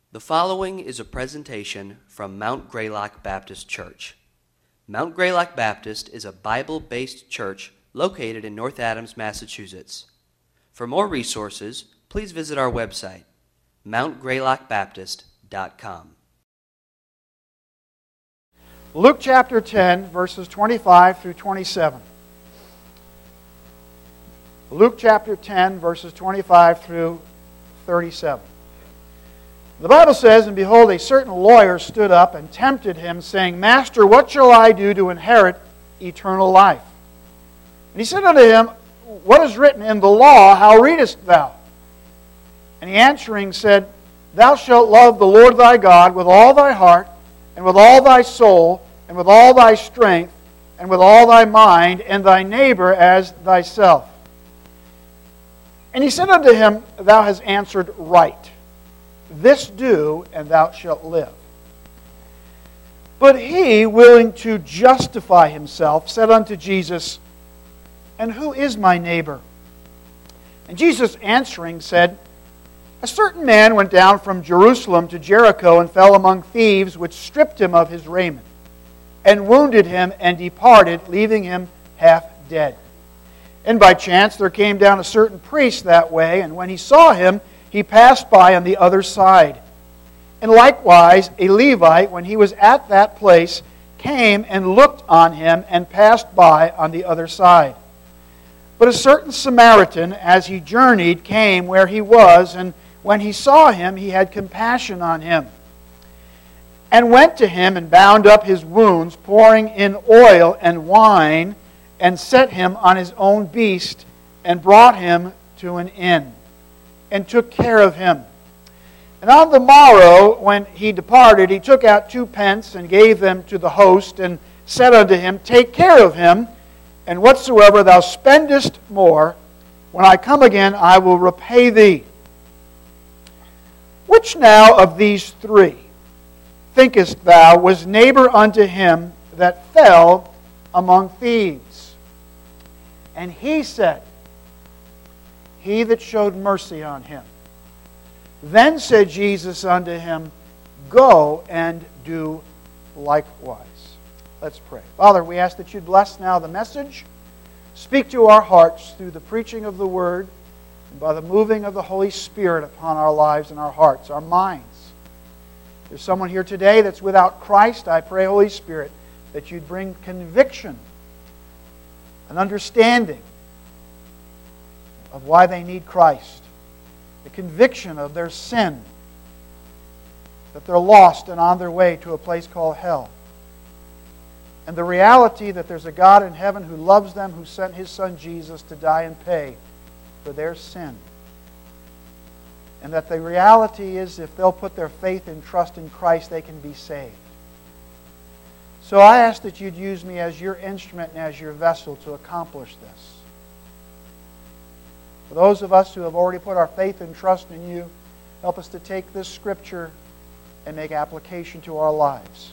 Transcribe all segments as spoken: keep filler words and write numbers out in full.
The following is a presentation from Mount Greylock Baptist Church. Mount Greylock Baptist is a Bible-based church located in North Adams, Massachusetts. For more resources, please visit our website, mount greylock baptist dot com. Luke chapter ten, verses twenty-five through twenty-seven. Luke chapter ten, verses twenty-five through thirty-seven. The Bible says, "And behold, a certain lawyer stood up and tempted him, saying, Master, what shall I do to inherit eternal life? And he said unto him, What is written in the law? How readest thou? And he answering said, Thou shalt love the Lord thy God with all thy heart, and with all thy soul, and with all thy strength, and with all thy mind, and thy neighbor as thyself. And he said unto him, Thou hast answered right. This do, and thou shalt live. But he, willing to justify himself, said unto Jesus, And who is my neighbor? And Jesus answering said, A certain man went down from Jerusalem to Jericho, and fell among thieves, which stripped him of his raiment, and wounded him, and departed, leaving him half dead. And by chance there came down a certain priest that way, and when he saw him, he passed by on the other side. And likewise a Levite, when he was at that place, came and looked on him, and passed by on the other side. But a certain Samaritan, as he journeyed, came where he was, and when he saw him, he had compassion on him, and went to him and bound up his wounds, pouring in oil and wine, and set him on his own beast, and brought him to an inn, and took care of him. And on the morrow, when he departed, he took out two pence, and gave them to the host, and said unto him, Take care of him, and whatsoever thou spendest more, when I come again, I will repay thee. Which now of these three, thinkest thou, was neighbor unto him that fell among thieves? And he said, He that showed mercy on him. Then said Jesus unto him, Go and do likewise. Let's pray. Father, we ask that you bless now the message. Speak to our hearts through the preaching of the Word, and by the moving of the Holy Spirit upon our lives and our hearts, our minds. If there's someone here today that's without Christ, I pray, Holy Spirit, that you'd bring conviction, an understanding of why they need Christ, the conviction of their sin, that they're lost and on their way to a place called hell, and the reality that there's a God in heaven who loves them, who sent His Son Jesus to die and pay for their sin. And that the reality is if they'll put their faith and trust in Christ, they can be saved. So I ask that you'd use me as your instrument and as your vessel to accomplish this. For those of us who have already put our faith and trust in you, help us to take this Scripture and make application to our lives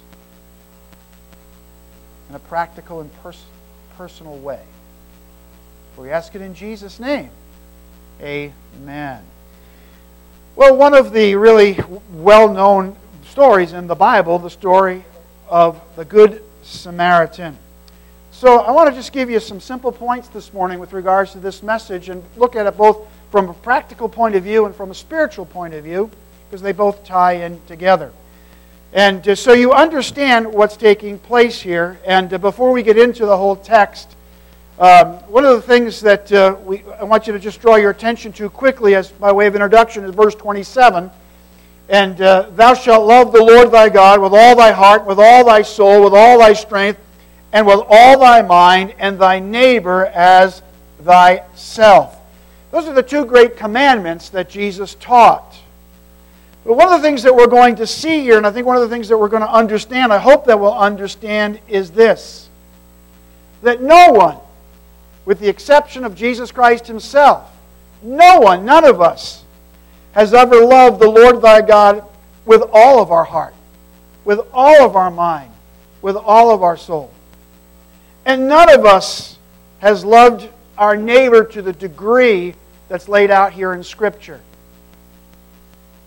in a practical and pers- personal way. We ask it in Jesus' name. Amen. Well, one of the really well-known stories in the Bible, the story of the Good Samaritan. So I want to just give you some simple points this morning with regards to this message and look at it both from a practical point of view and from a spiritual point of view, because they both tie in together. And uh, so you understand what's taking place here. And uh, before we get into the whole text, um, one of the things that uh, we, I want you to just draw your attention to quickly as by way of introduction is verse twenty-seven. And uh, thou shalt love the Lord thy God with all thy heart, with all thy soul, with all thy strength, and with all thy mind, and thy neighbor as thyself. Those are the two great commandments that Jesus taught. But one of the things that we're going to see here, and I think one of the things that we're going to understand, I hope that we'll understand, is this. That no one, with the exception of Jesus Christ Himself, no one, none of us, has ever loved the Lord thy God with all of our heart, with all of our mind, with all of our soul. And none of us has loved our neighbor to the degree that's laid out here in Scripture.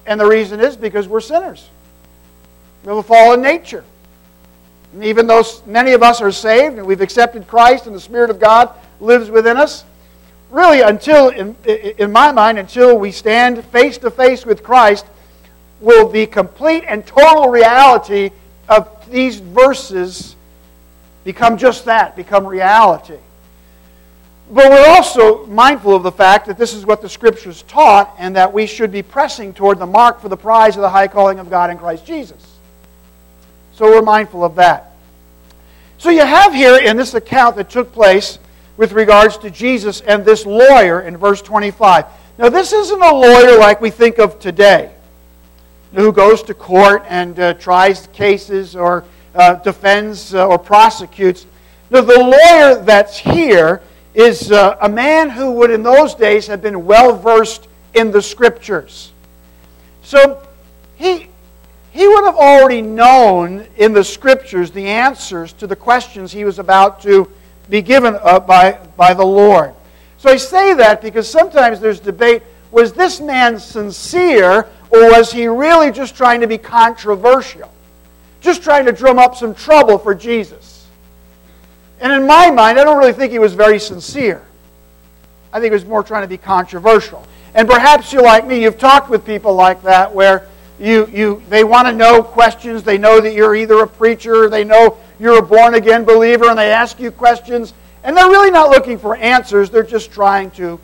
And the reason is because we're sinners. We have a fallen nature. And even though many of us are saved and we've accepted Christ and the Spirit of God lives within us, really until, in, in my mind, until we stand face to face with Christ, will the complete and total reality of these verses become just that, become reality. But we're also mindful of the fact that this is what the Scriptures taught and that we should be pressing toward the mark for the prize of the high calling of God in Christ Jesus. So we're mindful of that. So you have here in this account that took place with regards to Jesus and this lawyer in verse twenty-five. Now this isn't a lawyer like we think of today, who goes to court and uh, tries cases or uh, defends uh, or prosecutes. No, the lawyer that's here is uh, a man who would in those days have been well versed in the Scriptures. So he, he would have already known in the Scriptures the answers to the questions he was about to be given uh, by, by the Lord. So I say that because sometimes there's debate, was this man sincere or was he really just trying to be controversial? Just trying to drum up some trouble for Jesus? And in my mind, I don't really think he was very sincere. I think he was more trying to be controversial. And perhaps you're like me, you've talked with people like that where you, you they want to know questions, they know that you're either a preacher, they know you're a born-again believer, and they ask you questions, and they're really not looking for answers, they're just trying to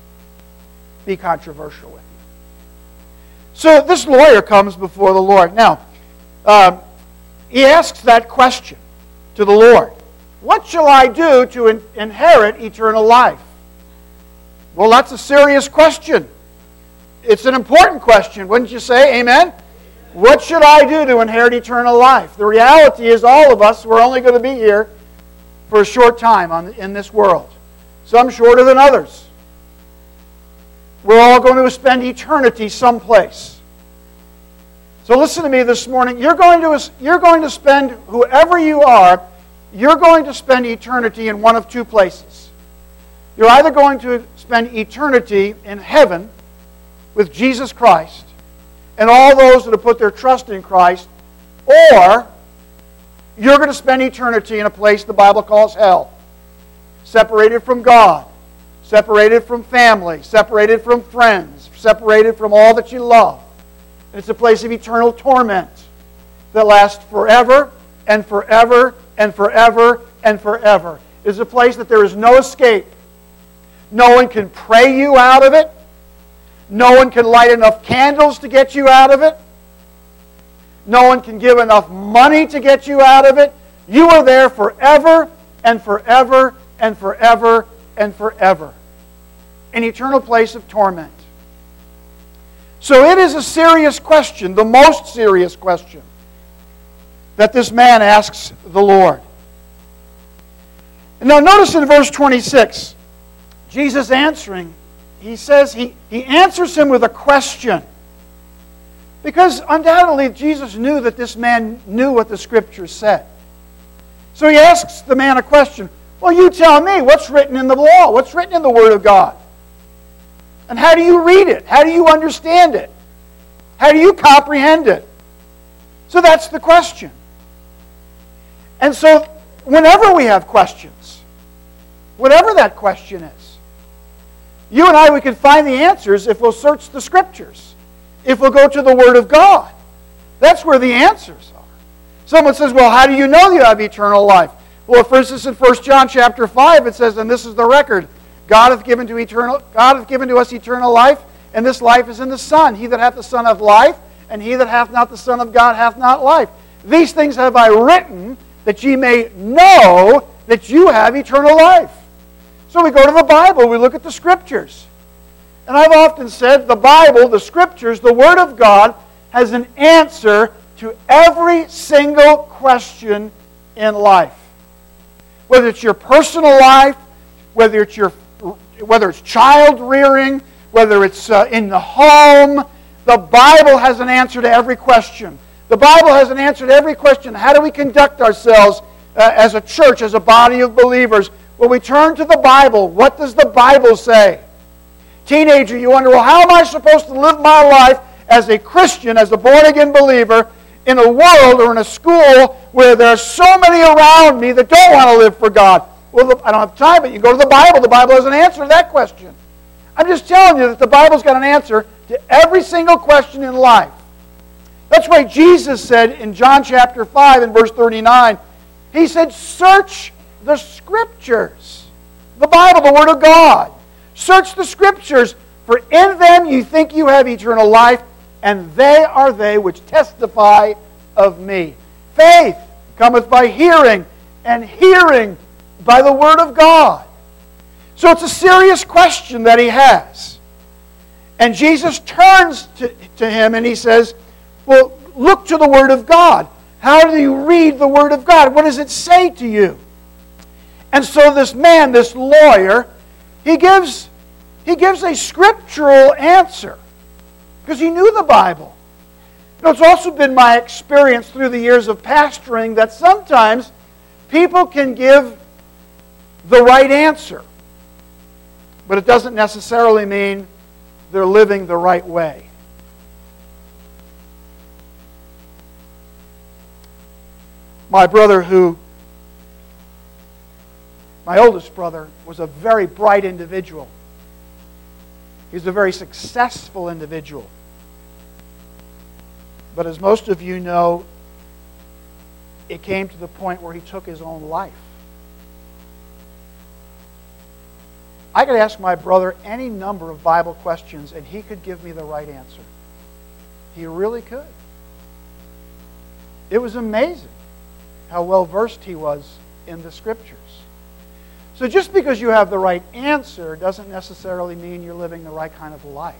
be controversial with you. So this lawyer comes before the Lord. Now, uh, he asks that question to the Lord. What shall I do to in- inherit eternal life? Well, that's a serious question. It's an important question, wouldn't you say? Amen? What should I do to inherit eternal life? The reality is all of us, we're only going to be here for a short time on, in this world. Some shorter than others. We're all going to spend eternity someplace. So listen to me this morning. You're going to, you're going to spend, whoever you are, you're going to spend eternity in one of two places. You're either going to spend eternity in heaven with Jesus Christ and all those that have put their trust in Christ, or you're going to spend eternity in a place the Bible calls hell, separated from God, separated from family, separated from friends, separated from all that you love. And it's a place of eternal torment that lasts forever and forever and forever and forever. It is a place that there is no escape. No one can pray you out of it. No one can light enough candles to get you out of it. No one can give enough money to get you out of it. You are there forever and forever and forever and forever. An eternal place of torment. So it is a serious question, the most serious question, that this man asks the Lord. And now notice in verse twenty-six, Jesus answering, he says, he, he answers him with a question. Because undoubtedly Jesus knew that this man knew what the Scriptures said. So he asks the man a question. Well, you tell me, what's written in the law? What's written in the Word of God? And how do you read it? How do you understand it? How do you comprehend it? So that's the question. And so whenever we have questions, whatever that question is, you and I, we can find the answers if we'll search the Scriptures. If we'll go to the Word of God. That's where the answers are. Someone says, well, how do you know you have eternal life? Well, for instance, in First John chapter five, it says, and this is the record, God hath given to eternal, God hath given to us eternal life, and this life is in the Son. He that hath the Son hath life, and he that hath not the Son of God hath not life. These things have I written, that ye may know that you have eternal life. So we go to the Bible, we look at the Scriptures. And I've often said the Bible, the Scriptures, the Word of God, has an answer to every single question in life. Whether it's your personal life, whether it's your whether it's child rearing, whether it's uh, in the home, the Bible has an answer to every question. The Bible has an answer to every question. How do we conduct ourselves uh, as a church, as a body of believers? Well, we turn to the Bible. What does the Bible say? Teenager, you wonder, well, how am I supposed to live my life as a Christian, as a born-again believer, in a world or in a school where there are so many around me that don't want to live for God? Well, I don't have time, but you go to the Bible. The Bible has an answer to that question. I'm just telling you that the Bible's got an answer to every single question in life. That's why Jesus said in John chapter five and verse thirty-nine, He said, search the Scriptures. The Bible, the Word of God. Search the Scriptures, for in them you think you have eternal life, and they are they which testify of me. Faith cometh by hearing, and hearing by the Word of God. So it's a serious question that he has. And Jesus turns to, to him and he says, well, look to the Word of God. How do you read the Word of God? What does it say to you? And so this man, this lawyer, he gives, he gives a scriptural answer because he knew the Bible. You know, it's also been my experience through the years of pastoring that sometimes people can give the right answer, but it doesn't necessarily mean they're living the right way. My brother who, my oldest brother, was a very bright individual. He was a very successful individual. But as most of you know, it came to the point where he took his own life. I could ask my brother any number of Bible questions and he could give me the right answer. He really could. It was amazing how well versed he was in the Scriptures. So just because you have the right answer doesn't necessarily mean you're living the right kind of life.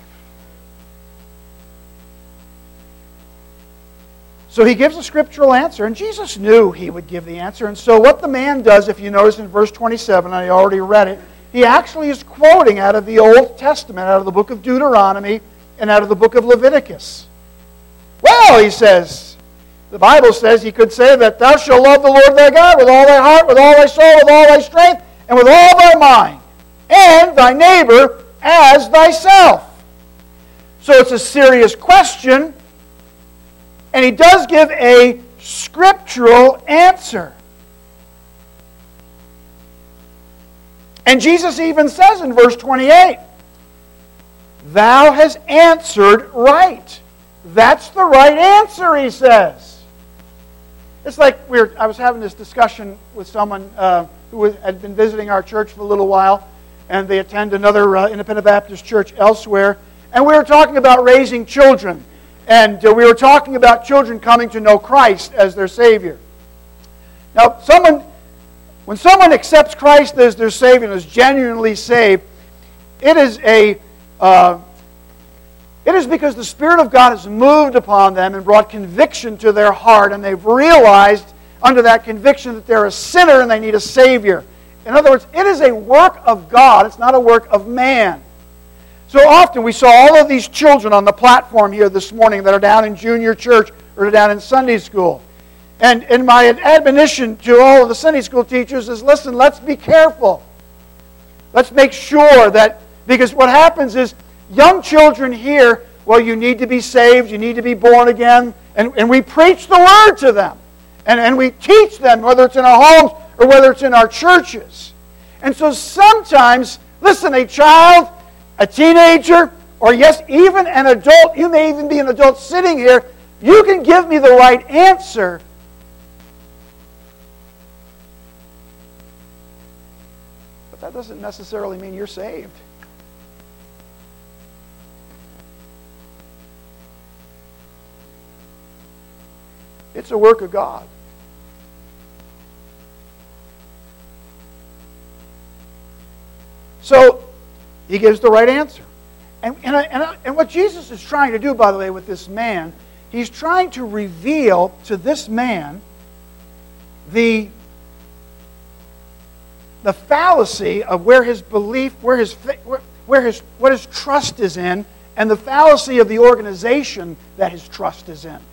So he gives a scriptural answer, and Jesus knew he would give the answer. And so what the man does, if you notice in verse twenty-seven, I already read it, he actually is quoting out of the Old Testament, out of the book of Deuteronomy, and out of the book of Leviticus. Well, he says, the Bible says he could say that thou shalt love the Lord thy God with all thy heart, with all thy soul, with all thy strength, and with all thy mind, and thy neighbor as thyself. So it's a serious question, and he does give a scriptural answer. And Jesus even says in verse twenty-eight, thou hast answered right. That's the right answer, he says. It's like we were, I was having this discussion with someone uh, who had been visiting our church for a little while, and they attend another uh, Independent Baptist church elsewhere, and we were talking about raising children, and uh, we were talking about children coming to know Christ as their Savior. Now, someone, when someone accepts Christ as their Savior and is genuinely saved, it is a uh, It is because the Spirit of God has moved upon them and brought conviction to their heart, and they've realized under that conviction that they're a sinner and they need a Savior. In other words, it is a work of God. It's not a work of man. So often we saw all of these children on the platform here this morning that are down in junior church or down in Sunday school. And, and my admonition to all of the Sunday school teachers is, listen, let's be careful. Let's make sure that, because what happens is, young children hear, well, you need to be saved, you need to be born again, and, and we preach the Word to them. And, and we teach them, whether it's in our homes or whether it's in our churches. And so sometimes, listen, a child, a teenager, or yes, even an adult, you may even be an adult sitting here, you can give me the right answer. But that doesn't necessarily mean you're saved. It's a work of God. So, he gives the right answer. And, and, I, and, I, and what Jesus is trying to do, by the way, with this man, he's trying to reveal to this man the, the fallacy of where his belief, where his, where, where his, what his trust is in, and the fallacy of the organization that his trust is in.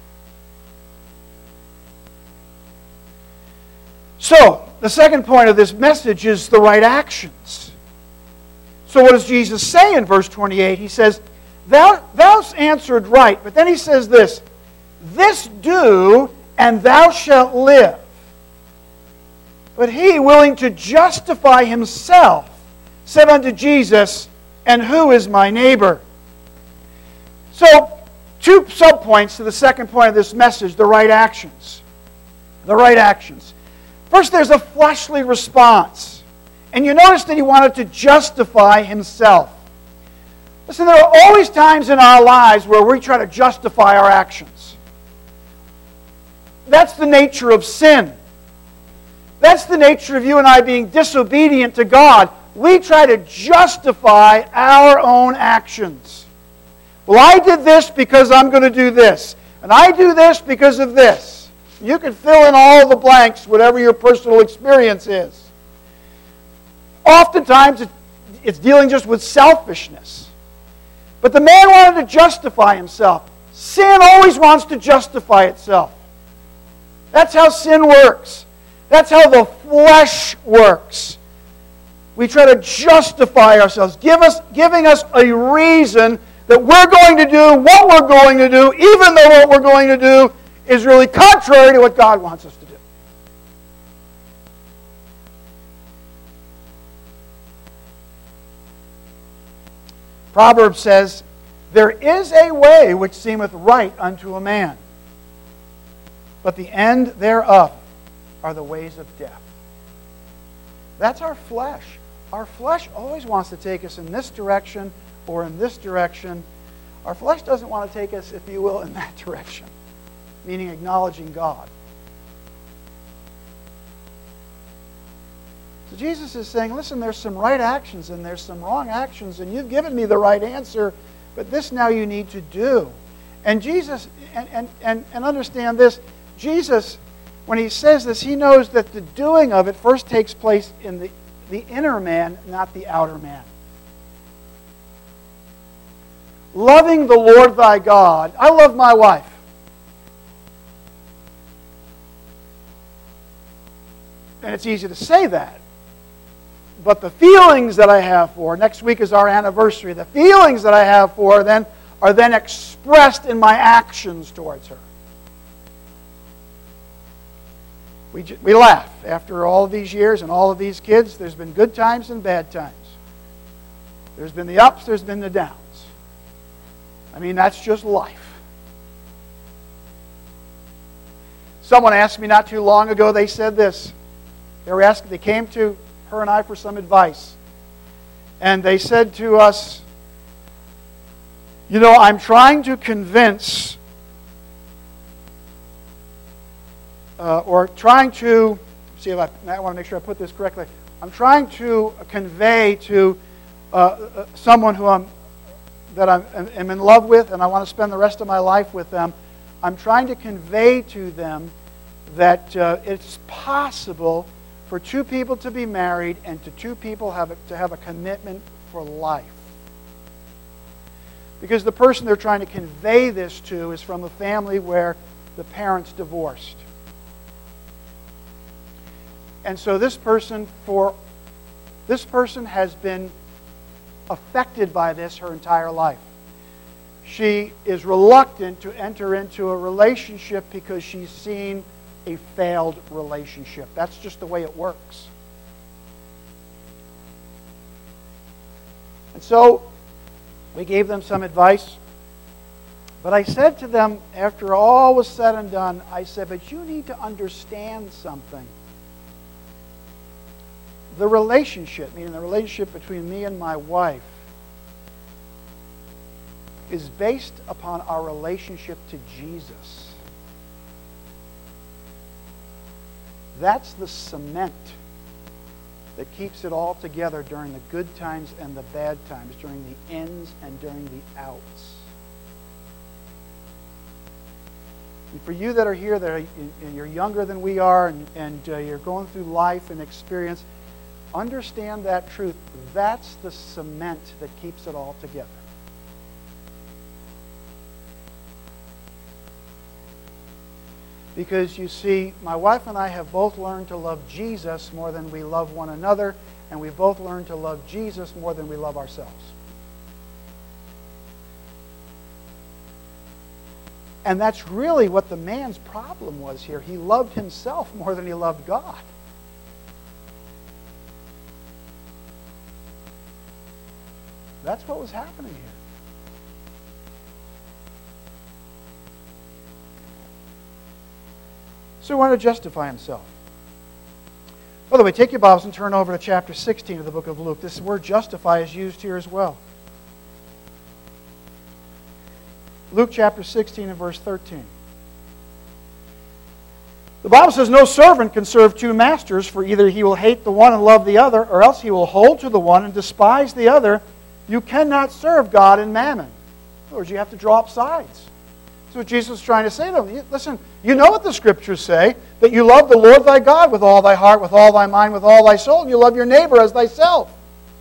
So, the second point of this message is the right actions. So what does Jesus say in verse twenty-eight? He says, Thou, thou's answered right. But then he says this, this do, and thou shalt live. But he, willing to justify himself, said unto Jesus, and who is my neighbor? So, two subpoints to the second point of this message, the right actions. The right actions. First, there's a fleshly response. And you notice that he wanted to justify himself. Listen, there are always times in our lives where we try to justify our actions. That's the nature of sin. That's the nature of you and I being disobedient to God. We try to justify our own actions. Well, I did this because I'm going to do this. And I do this because of this. You can fill in all the blanks, whatever your personal experience is. Oftentimes, it's dealing just with selfishness. But the man wanted to justify himself. Sin always wants to justify itself. That's how sin works. That's how the flesh works. We try to justify ourselves, give us, giving us a reason that we're going to do what we're going to do, even though what we're going to do is really contrary to what God wants us to do. Proverbs says, there is a way which seemeth right unto a man, but the end thereof are the ways of death. That's our flesh. Our flesh always wants to take us in this direction or in this direction. Our flesh doesn't want to take us, if you will, in that direction, meaning acknowledging God. So Jesus is saying, listen, there's some right actions and there's some wrong actions, and you've given me the right answer, but this now you need to do. And Jesus, and, and, and, and understand this, Jesus, when he says this, he knows that the doing of it first takes place in the, the inner man, not the outer man. Loving the Lord thy God. I love my wife. And it's easy to say that. But the feelings that I have for her, next week is our anniversary, the feelings that I have for her then are then expressed in my actions towards her. We, we laugh. After all of these years and all of these kids, there's been good times and bad times. There's been the ups, there's been the downs. I mean, that's just life. Someone asked me not too long ago, they said this. They were asking, they came to her and I for some advice. And they said to us, you know, I'm trying to convince Uh, or trying to, see if I, I want to make sure I put this correctly. I'm trying to convey to uh, uh, someone who I'm, that I'm, am in love with and I want to spend the rest of my life with them, I'm trying to convey to them that uh, it's possible for two people to be married and to two people have a, to have a commitment for life. Because the person they're trying to convey this to is from a family where the parents divorced. And so this person for this person has been affected by this her entire life. She is reluctant to enter into a relationship because she's seen a failed relationship. That's just the way it works. And so we gave them some advice. But I said to them, after all was said and done, I said, but you need to understand something. The relationship, meaning the relationship between me and my wife, is based upon our relationship to Jesus. That's the cement that keeps it all together during the good times and the bad times, during the ins and during the outs. And for you that are here, that are, you're younger than we are, and, and uh, you're going through life and experience, understand that truth. That's the cement that keeps it all together. Because you see, my wife and I have both learned to love Jesus more than we love one another, and we've both learned to love Jesus more than we love ourselves. And that's really what the man's problem was here. He loved himself more than he loved God. That's what was happening here. So he wanted to justify himself. By the way, take your Bibles and turn over to chapter sixteen of the book of Luke. This word justify is used here as well. Luke chapter sixteen and verse thirteen. The Bible says, no servant can serve two masters, for either he will hate the one and love the other, or else he will hold to the one and despise the other. You cannot serve God and mammon. In other words, you have to draw up sides. That's what Jesus is trying to say to them. Listen, you know what the Scriptures say, that you love the Lord thy God with all thy heart, with all thy mind, with all thy soul, and you love your neighbor as thyself.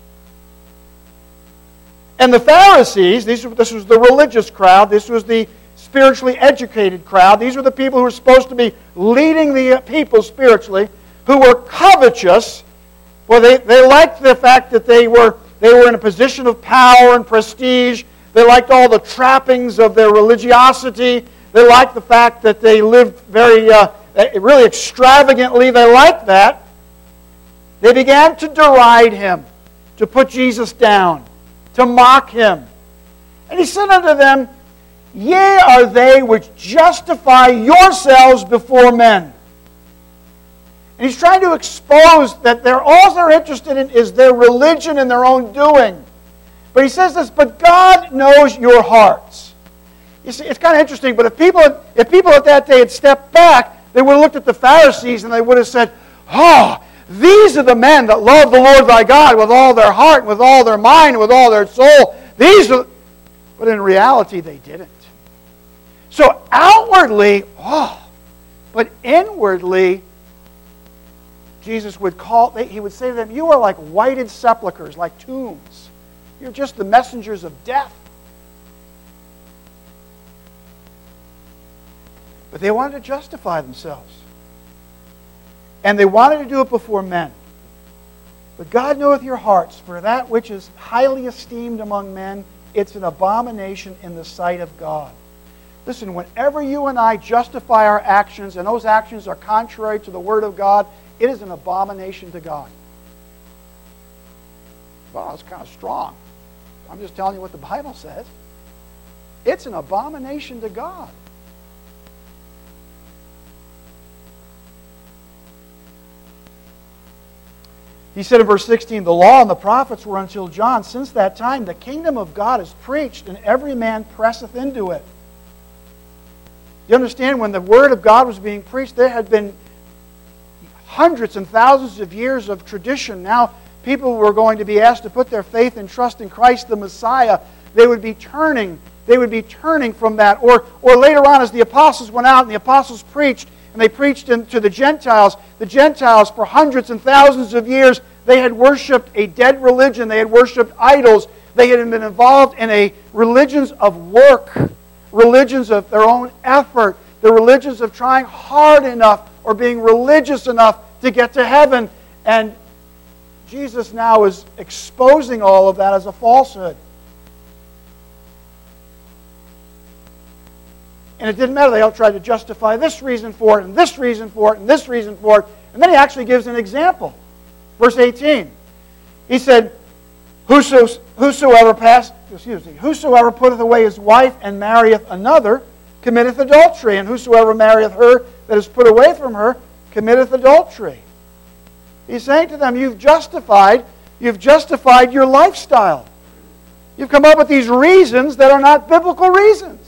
And the Pharisees, these, this was the religious crowd, this was the spiritually educated crowd, these were the people who were supposed to be leading the people spiritually, who were covetous. Well, they, they liked the fact that they were, they were in a position of power and prestige. They liked all the trappings of their religiosity. They liked the fact that they lived very, uh, really extravagantly. They liked that. They began to deride him, to put Jesus down, to mock him. And he said unto them, Ye are they which justify yourselves before men. And he's trying to expose that they're, all they're interested in is their religion and their own doing. But he says this, but God knows your hearts. You see, it's kind of interesting, but if people, if people at that day had stepped back, they would have looked at the Pharisees and they would have said, oh, these are the men that love the Lord thy God with all their heart, with all their mind, with all their soul. These are, but in reality they didn't. So outwardly, oh, but inwardly, Jesus would call, he would say to them, you are like whited sepulchres, like tombs. You're just the messengers of death. But they wanted to justify themselves. And they wanted to do it before men. But God knoweth your hearts, for that which is highly esteemed among men, it's an abomination in the sight of God. Listen, whenever you and I justify our actions, and those actions are contrary to the Word of God, it is an abomination to God. Well, that's kind of strong. I'm just telling you what the Bible says. It's an abomination to God. He said in verse sixteen, the law and the prophets were until John. Since that time, the kingdom of God is preached, and every man presseth into it. You understand, when the word of God was being preached, there had been hundreds and thousands of years of tradition. Now, people were going to be asked to put their faith and trust in Christ the Messiah. They would be turning, they would be turning from that. Or, or later on, as the apostles went out and the apostles preached, and they preached to the Gentiles, the Gentiles for hundreds and thousands of years, they had worshipped a dead religion. They had worshipped idols. They had been involved in a religions of work, religions of their own effort, the religions of trying hard enough or being religious enough to get to heaven. And Jesus now is exposing all of that as a falsehood. And it didn't matter. They all tried to justify this reason for it, and this reason for it, and this reason for it. And then he actually gives an example. Verse eighteen. He said, Whoso, whosoever pass, excuse me, whosoever putteth away his wife and marrieth another committeth adultery, and whosoever marrieth her that is put away from her committeth adultery. He's saying to them, you've justified, you've justified your lifestyle. You've come up with these reasons that are not biblical reasons.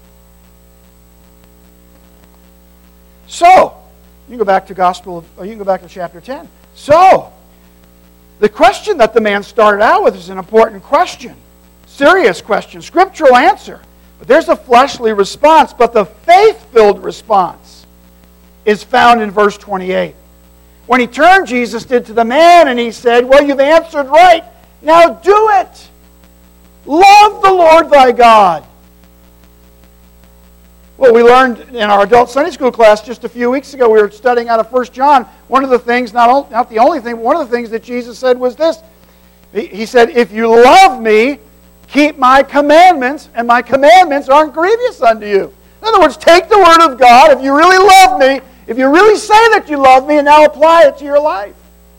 So, you can go back to Gospel, of, or you can go back to chapter ten. So, the question that the man started out with is an important question. Serious question. Scriptural answer. But there's a fleshly response. But the faith-filled response is found in verse twenty-eight. When he turned, Jesus did to the man, and he said, well, you've answered right. Now do it. Love the Lord thy God. Well, we learned in our adult Sunday school class just a few weeks ago, we were studying out of First John. One of the things, not, not the only thing, but one of the things that Jesus said was this. He, he said, if you love me, keep my commandments, and my commandments aren't grievous unto you. In In other words, take the Word of God. If you really love me, if you really say that you love me, and now apply it to your life.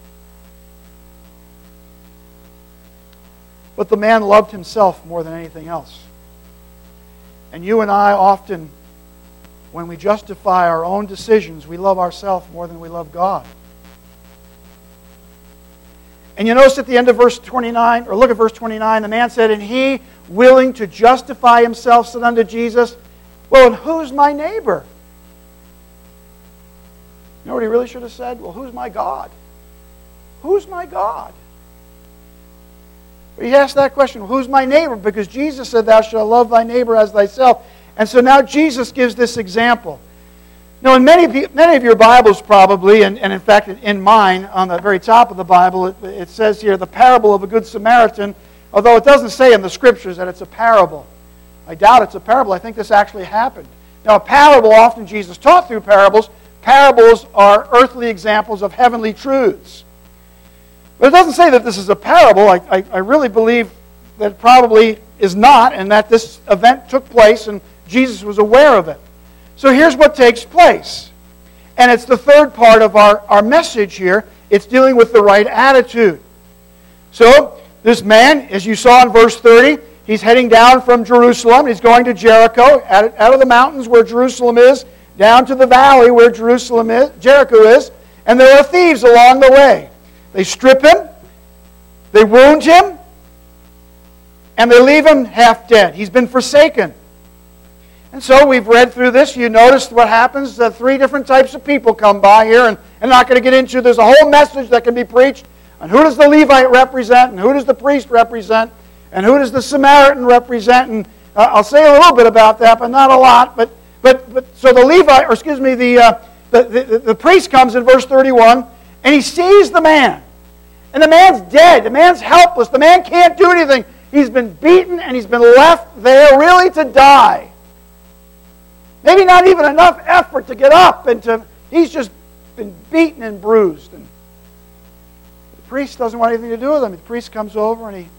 But the man loved himself more than anything else. And you and I often, when we justify our own decisions, we love ourselves more than we love God. And you notice at the end of verse twenty-nine, or look at verse twenty-nine, the man said, and he, willing to justify himself, said unto Jesus, well, and who's my neighbor? You know what he really should have said? Well, who's my God? Who's my God? He asked that question, who's my neighbor? Because Jesus said, thou shalt love thy neighbor as thyself. And so now Jesus gives this example. Now, in many, many of your Bibles probably, and, and in fact in mine, on the very top of the Bible, it, it says here, the parable of a good Samaritan, although it doesn't say in the Scriptures that it's a parable. I doubt it's a parable. I think this actually happened. Now, a parable, often Jesus taught through parables. Parables are earthly examples of heavenly truths. But it doesn't say that this is a parable. I, I, I really believe that it probably is not, and that this event took place and Jesus was aware of it. So here's what takes place. And it's the third part of our, our message here. It's dealing with the right attitude. So this man, as you saw in verse thirty, he's heading down from Jerusalem. He's going to Jericho, out, out of the mountains where Jerusalem is, down to the valley where Jerusalem is, Jericho is, and there are thieves along the way. They strip him, they wound him, and they leave him half dead. He's been forsaken. And so we've read through this. You noticed what happens. Uh, three different types of people come by here, and I'm not going to get into. There's a whole message that can be preached on who does the Levite represent, and who does the priest represent, and who does the Samaritan represent. And uh, I'll say a little bit about that, but not a lot. But but but so the Levite, or excuse me, the uh, the, the the priest comes in verse thirty-one, and he sees the man. And the man's dead. The man's helpless. The man can't do anything. He's been beaten and he's been left there really to die. Maybe not even enough effort to get up and to... He's just been beaten and bruised. And the priest doesn't want anything to do with him. The priest comes over and he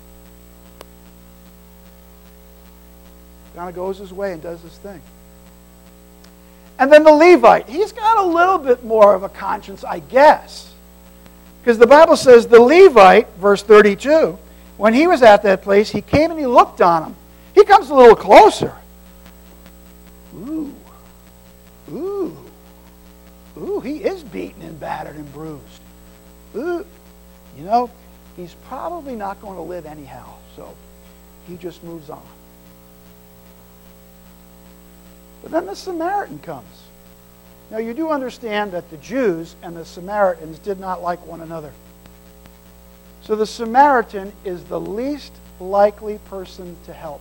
kind of goes his way and does his thing. And then the Levite, he's got a little bit more of a conscience, I guess. Because the Bible says the Levite, verse thirty-two, when he was at that place, he came and he looked on him. He comes a little closer. Ooh. Ooh. Ooh, he is beaten and battered and bruised. Ooh. You know, he's probably not going to live anyhow, so he just moves on. But then the Samaritan comes. Now, you do understand that the Jews and the Samaritans did not like one another. So the Samaritan is the least likely person to help.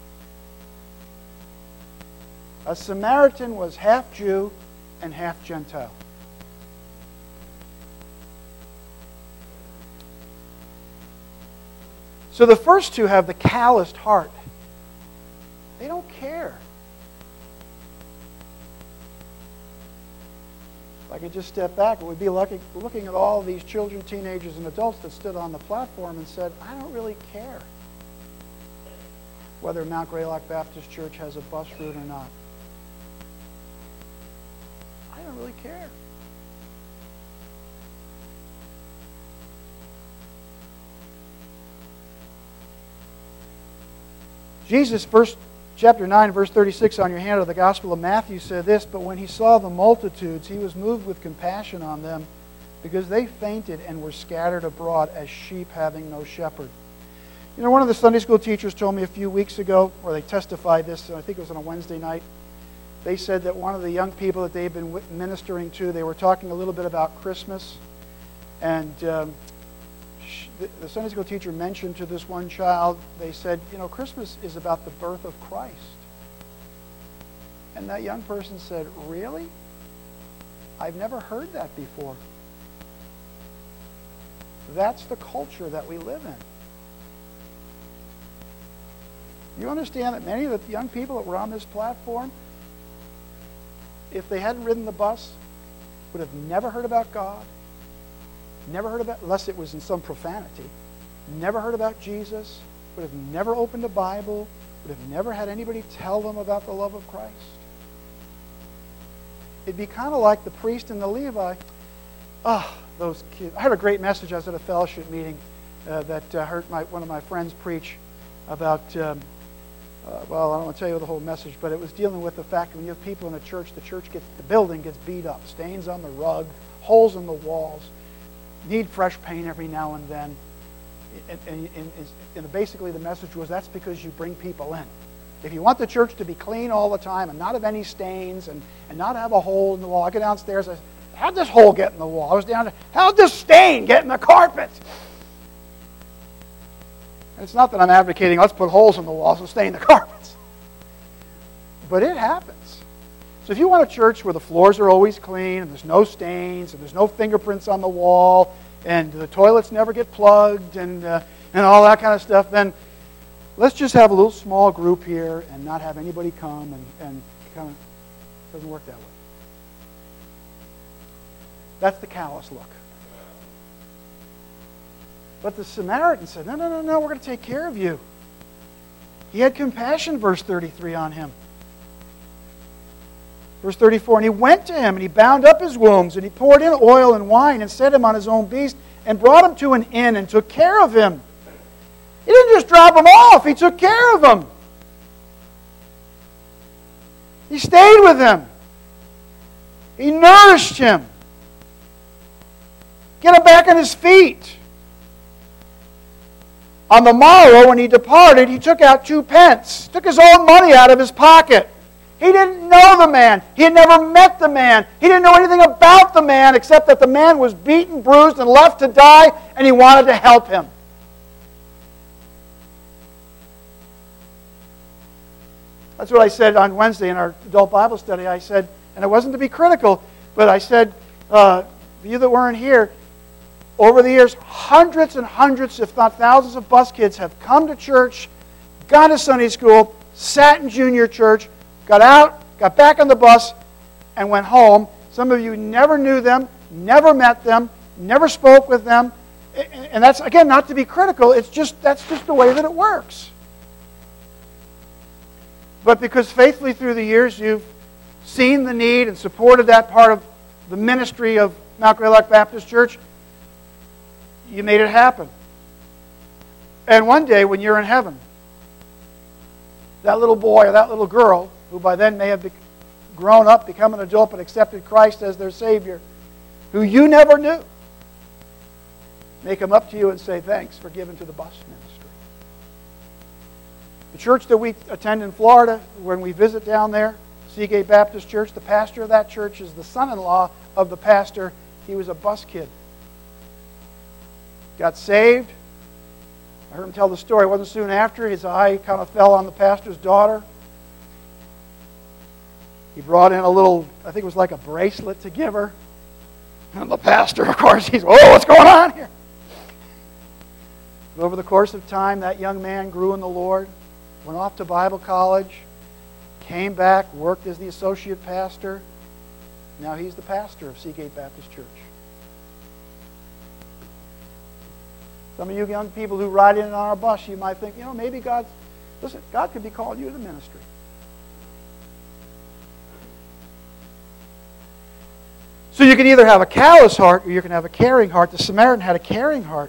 A Samaritan was half Jew and half Gentile. So the first two have the calloused heart. They don't care. If I could just step back, it would be looking, looking at all these children, teenagers, and adults that stood on the platform and said, I don't really care whether Mount Greylock Baptist Church has a bus route or not. I don't really care. Jesus, first chapter nine, verse thirty-six on your hand of the Gospel of Matthew said this, but when he saw the multitudes, he was moved with compassion on them because they fainted and were scattered abroad as sheep having no shepherd. You know, one of the Sunday school teachers told me a few weeks ago, or they testified this, I think it was on a Wednesday night, they said that one of the young people that they've been ministering to, they were talking a little bit about Christmas, and um, the Sunday school teacher mentioned to this one child, they said, you know, Christmas is about the birth of Christ. And that young person said, really? I've never heard that before. That's the culture that we live in. You understand that many of the young people that were on this platform, if they hadn't ridden the bus, would have never heard about God, never heard about, unless it was in some profanity, never heard about Jesus, would have never opened a Bible, would have never had anybody tell them about the love of Christ. it'd be kind of like the priest and the Levite. Oh, those kids. I heard a great message. I was at a fellowship meeting uh, that I heard my, one of my friends preach about, um, uh, well, I don't want to tell you the whole message, but it was dealing with the fact that when you have people in a church, the church gets, the building gets beat up, stains on the rug, holes in the walls, need fresh paint every now and then. And, and, and, and basically the message was, that's because you bring people in. If you want the church to be clean all the time and not have any stains and, and not have a hole in the wall, I go downstairs, I say, how'd this hole get in the wall? I was down there, how'd this stain get in the carpet? And it's not that I'm advocating, let's put holes in the walls and stain the carpets. But it happens. So if you want a church where the floors are always clean and there's no stains and there's no fingerprints on the wall and the toilets never get plugged and uh, and all that kind of stuff, then let's just have a little small group here and not have anybody come and, and kind of, doesn't work that way. That's the callous look. But the Samaritan said, no, no, no, no, we're going to take care of you. He had compassion, verse thirty-three, on him. Verse thirty-four, and he went to him, and he bound up his wounds, and he poured in oil and wine, and set him on his own beast, and brought him to an inn, and took care of him. He didn't just drop him off, he took care of him. He stayed with him. He nourished him. Get him back on his feet. On the morrow, when he departed, he took out two pence, took his own money out of his pocket. He didn't know the man. He had never met the man. He didn't know anything about the man except that the man was beaten, bruised, and left to die, and he wanted to help him. That's what I said on Wednesday in our adult Bible study. I said, and it wasn't to be critical, but I said, uh, for you that weren't here, over the years, hundreds and hundreds, if not thousands of bus kids have come to church, gone to Sunday school, sat in junior church, got out, got back on the bus, and went home. Some of you never knew them, never met them, never spoke with them. And that's, again, not to be critical. It's just, that's just the way that it works. But because faithfully through the years you've seen the need and supported that part of the ministry of Mount Greylock Baptist Church, you made it happen. And one day when you're in heaven, that little boy or that little girl, who by then may have grown up, become an adult, but accepted Christ as their Savior, who you never knew, may come up to you and say, thanks for giving to the bus ministry. The church that we attend in Florida, when we visit down there, Seagate Baptist Church, the pastor of that church is the son-in-law of the pastor. He was a bus kid. Got saved. I heard him tell the story. It wasn't soon after. His eye kind of fell on the pastor's daughter. He brought in a little, I think it was like a bracelet to give her. And the pastor, of course, he's, oh, what's going on here? But over the course of time, that young man grew in the Lord, went off to Bible college, came back, worked as the associate pastor. Now he's the pastor of Seagate Baptist Church. Some of you young people who ride in on our bus, you might think, you know, maybe God's, listen, God could be calling you to the ministry. So you can either have a callous heart or you can have a caring heart. The Samaritan had a caring heart.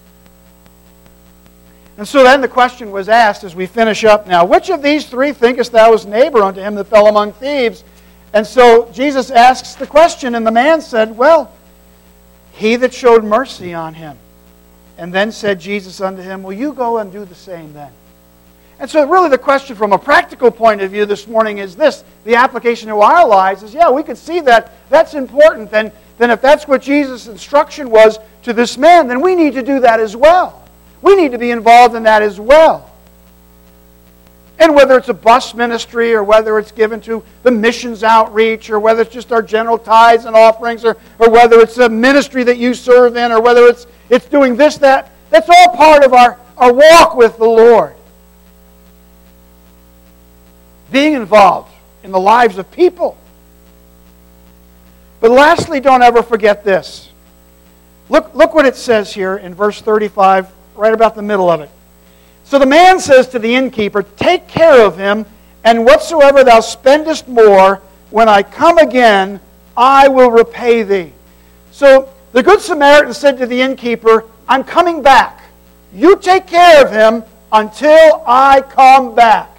And so then the question was asked as we finish up now, which of these three thinkest thou was neighbor unto him that fell among thieves? And so Jesus asks the question, and the man said, well, he that showed mercy on him. And then said Jesus unto him, will you go and do the same then? And so really the question from a practical point of view this morning is this. The application to our lives is, yeah, we could see that. That's important. Then, then if that's what Jesus' instruction was to this man, then we need to do that as well. We need to be involved in that as well. And whether it's a bus ministry or whether it's given to the missions outreach or whether it's just our general tithes and offerings or, or whether it's a ministry that you serve in or whether it's, it's doing this, that, that's all part of our, our walk with the Lord. Being involved in the lives of people. But lastly, don't ever forget this. Look, look what it says here in verse thirty-five, right about the middle of it. So the man says to the innkeeper, take care of him, and whatsoever thou spendest more, when I come again, I will repay thee. So the Good Samaritan said to the innkeeper, I'm coming back. You take care of him until I come back.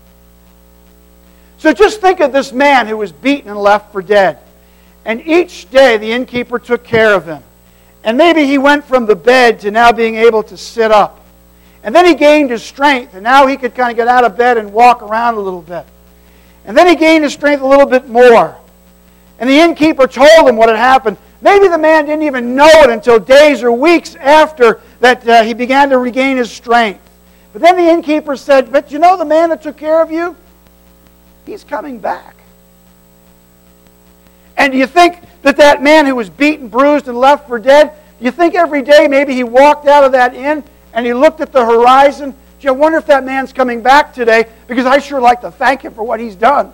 So just think of this man who was beaten and left for dead. And each day the innkeeper took care of him. And maybe he went from the bed to now being able to sit up. And then he gained his strength, and now he could kind of get out of bed and walk around a little bit. And then he gained his strength a little bit more. And the innkeeper told him what had happened. Maybe the man didn't even know it until days or weeks after that uh, he began to regain his strength. But then the innkeeper said, but you know the man that took care of you? He's coming back. And do you think that that man who was beaten, bruised, and left for dead, do you think every day maybe he walked out of that inn and he looked at the horizon? Gee, I wonder if that man's coming back today, because I sure like to thank him for what he's done.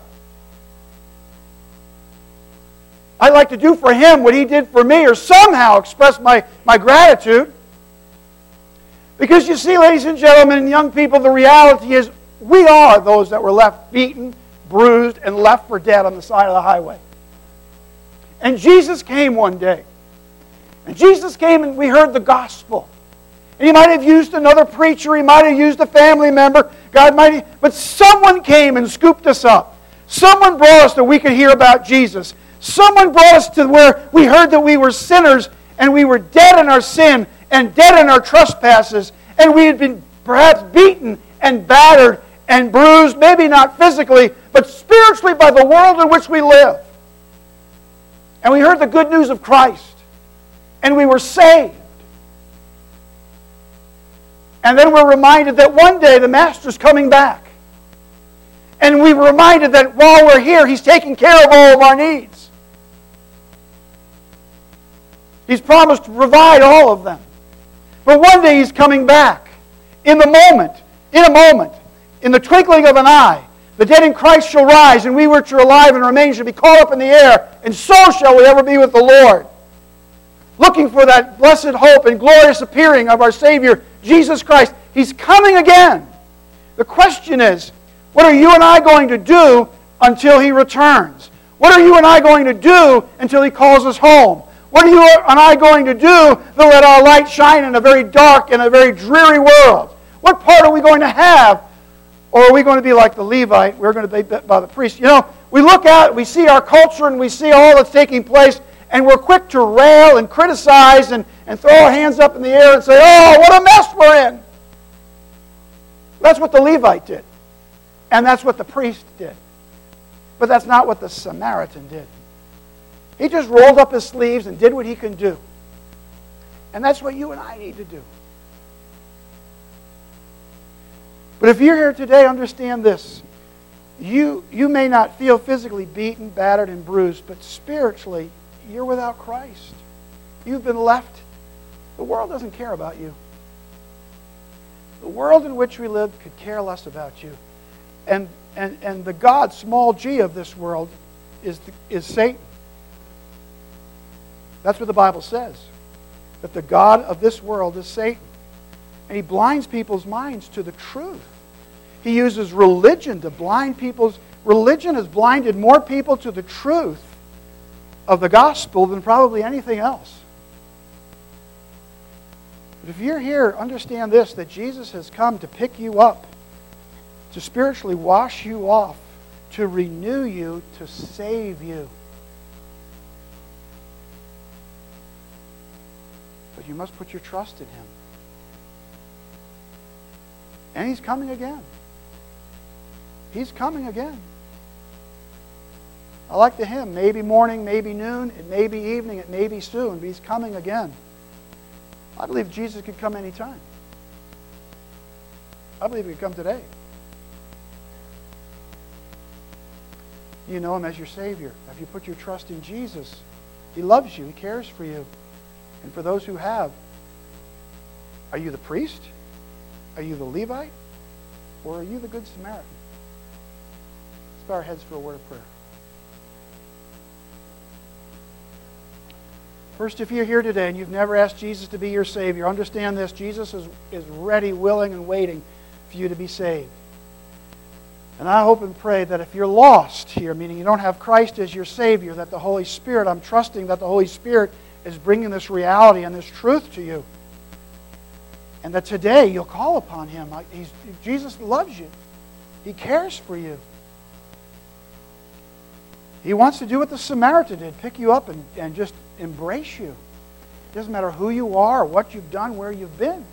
I'd like to do for him what he did for me, or somehow express my, my gratitude. Because you see, ladies and gentlemen, and young people, the reality is we are those that were left beaten, bruised, and left for dead on the side of the highway. And Jesus came one day. And Jesus came and we heard the gospel. And he might have used another preacher, he might have used a family member, God might have, but someone came and scooped us up. Someone brought us that we could hear about Jesus. Someone brought us to where we heard that we were sinners and we were dead in our sin and dead in our trespasses, and we had been perhaps beaten and battered and bruised, maybe not physically, but spiritually by the world in which we live. And we heard the good news of Christ, and we were saved. And then we're reminded that one day the Master's coming back. And we were reminded that while we're here, He's taking care of all of our needs. He's promised to provide all of them. But one day He's coming back. In the moment, in a moment, in the twinkling of an eye, the dead in Christ shall rise, and we which are alive and remain shall be caught up in the air, and so shall we ever be with the Lord. Looking for that blessed hope and glorious appearing of our Savior, Jesus Christ. He's coming again. The question is, what are you and I going to do until He returns? What are you and I going to do until He calls us home? What are you and I going to do to let our light shine in a very dark and a very dreary world? What part are we going to have? Or are we going to be like the Levite? We're going to be by the priest. You know, we look out, we see our culture, and we see all that's taking place, and we're quick to rail and criticize and, and throw our hands up in the air and say, oh, what a mess we're in. That's what the Levite did. And that's what the priest did. But that's not what the Samaritan did. He just rolled up his sleeves and did what he can do. And that's what you and I need to do. But if you're here today, understand this. You, you may not feel physically beaten, battered, and bruised, but spiritually, you're without Christ. You've been left. The world doesn't care about you. The world in which we live could care less about you. And, and, and the God, small g, of this world is, is Satan. That's what the Bible says. That the God of this world is Satan. And he blinds people's minds to the truth. He uses religion to blind people's... Religion has blinded more people to the truth of the gospel than probably anything else. But if you're here, understand this, that Jesus has come to pick you up, to spiritually wash you off, to renew you, to save you. But you must put your trust in Him. And He's coming again. He's coming again. I like the hymn, maybe morning, maybe noon, it may be evening, it may be soon, but He's coming again. I believe Jesus could come anytime. I believe He could come today. You know Him as your Savior. If you put your trust in Jesus, He loves you, He cares for you. And for those who have, are you the priest? Are you the Levite? Or are you the Good Samaritan? Let's bow our heads for a word of prayer. First, if you're here today and you've never asked Jesus to be your Savior, understand this. Jesus is, is ready, willing, and waiting for you to be saved. And I hope and pray that if you're lost here, meaning you don't have Christ as your Savior, that the Holy Spirit, I'm trusting that the Holy Spirit is bringing this reality and this truth to you. And that today you'll call upon Him. He's, Jesus loves you. He cares for you. He wants to do what the Samaritan did, pick you up and, and just embrace you. It doesn't matter who you are, what you've done, where you've been.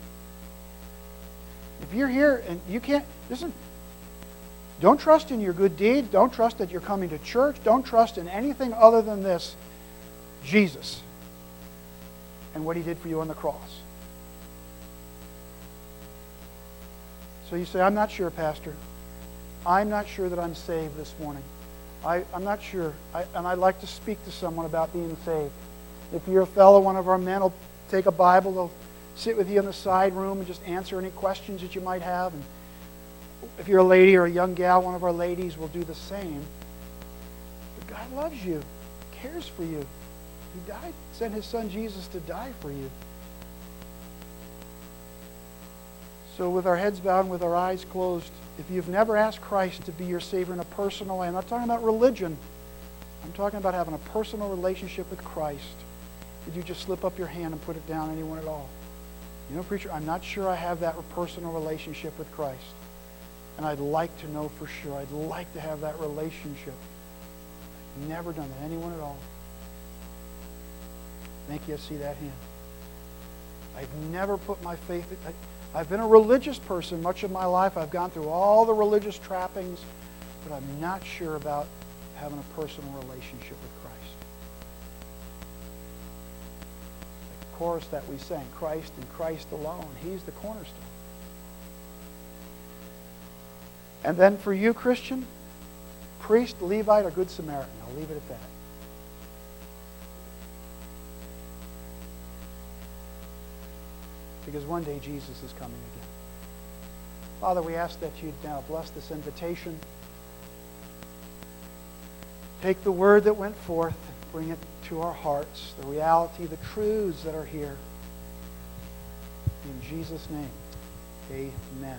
If you're here and you can't, listen, don't trust in your good deeds. Don't trust that you're coming to church. Don't trust in anything other than this, Jesus and what He did for you on the cross. So you say, I'm not sure, Pastor. I'm not sure that I'm saved this morning. I, I'm not sure. I, and I'd like to speak to someone about being saved. If you're a fellow, one of our men will take a Bible. They'll sit with you in the side room and just answer any questions that you might have. And if you're a lady or a young gal, one of our ladies will do the same. But God loves you, cares for you. He died, sent His Son Jesus to die for you. So with our heads bowed and with our eyes closed, if you've never asked Christ to be your Savior in a personal way, I'm not talking about religion. I'm talking about having a personal relationship with Christ. Would you just slip up your hand and put it down, anyone at all? You know, preacher, I'm not sure I have that personal relationship with Christ. And I'd like to know for sure. I'd like to have that relationship. I've never done that. Anyone at all? Thank you. I see that hand. I've never put my faith... I, I've been a religious person much of my life. I've gone through all the religious trappings, but I'm not sure about having a personal relationship with Christ. The chorus that we sang, Christ and Christ alone, He's the cornerstone. And then for you, Christian, priest, Levite, or Good Samaritan, I'll leave it at that. Because one day Jesus is coming again. Father, we ask that You'd now bless this invitation. Take the word that went forth and bring it to our hearts, the reality, the truths that are here. In Jesus' name, amen.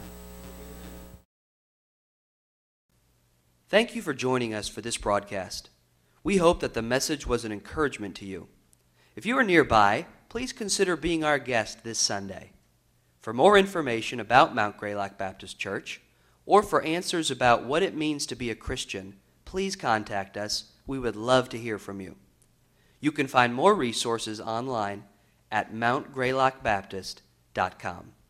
Thank you for joining us for this broadcast. We hope that the message was an encouragement to you. If you are nearby, please consider being our guest this Sunday. For more information about Mount Greylock Baptist Church, or for answers about what it means to be a Christian, please contact us. We would love to hear from you. You can find more resources online at mount greylock baptist dot com.